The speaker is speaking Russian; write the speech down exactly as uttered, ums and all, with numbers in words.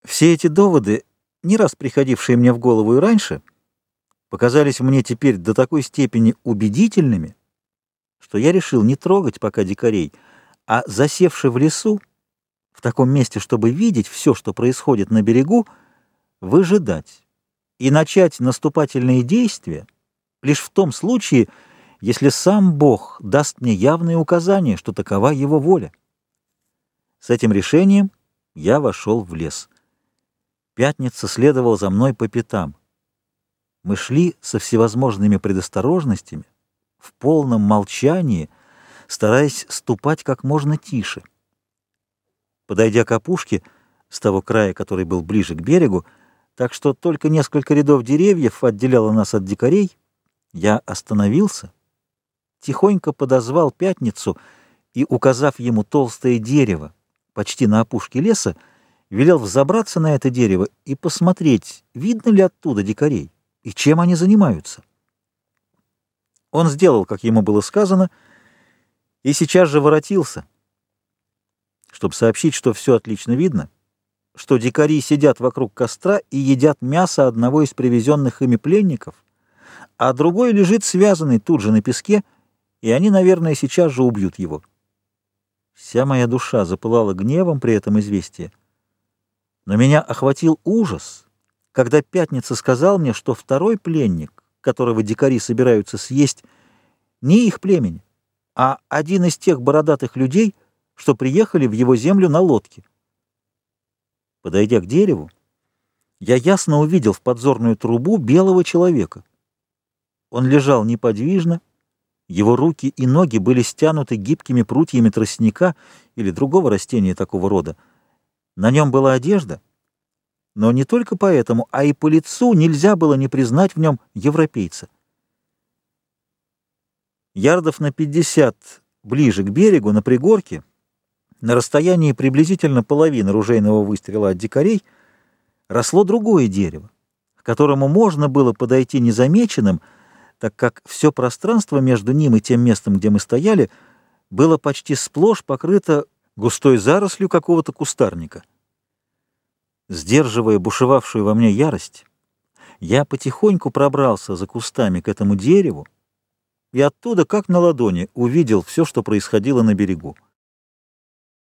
Все эти доводы, не раз приходившие мне в голову и раньше, показались мне теперь до такой степени убедительными, что я решил не трогать пока дикарей, а, засевши в лесу, в таком месте, чтобы видеть все, что происходит на берегу, выжидать и начать наступательные действия лишь в том случае, если сам Бог даст мне явные указания, что такова Его воля. С этим решением я вошел в лес. Пятница следовал за мной по пятам. Мы шли со всевозможными предосторожностями, в полном молчании, стараясь ступать как можно тише. Подойдя к опушке, с того края, который был ближе к берегу, так что только несколько рядов деревьев отделяло нас от дикарей, я остановился, тихонько подозвал Пятницу и, указав ему толстое дерево почти на опушке леса, велел взобраться на это дерево и посмотреть, видно ли оттуда дикарей и чем они занимаются. Он сделал, как ему было сказано, и сейчас же воротился, чтобы сообщить, что все отлично видно, что дикари сидят вокруг костра и едят мясо одного из привезенных ими пленников, а другой лежит связанный тут же на песке, и они, наверное, сейчас же убьют его. Вся моя душа запылала гневом при этом известии, но меня охватил ужас, когда Пятница сказал мне, что второй пленник, которого дикари собираются съесть, не их племени, а один из тех бородатых людей, что приехали в его землю на лодке. Подойдя к дереву, я ясно увидел в подзорную трубу белого человека. Он лежал неподвижно, его руки и ноги были стянуты гибкими прутьями тростника или другого растения такого рода. На нем была одежда, но не только поэтому, а и по лицу нельзя было не признать в нем европейца. Ярдов на пятьдесят ближе к берегу, на пригорке, на расстоянии приблизительно половины ружейного выстрела от дикарей, росло другое дерево, к которому можно было подойти незамеченным, так как все пространство между ним и тем местом, где мы стояли, было почти сплошь покрыто густой зарослью какого-то кустарника. Сдерживая бушевавшую во мне ярость, я потихоньку пробрался за кустами к этому дереву и оттуда, как на ладони, увидел все, что происходило на берегу.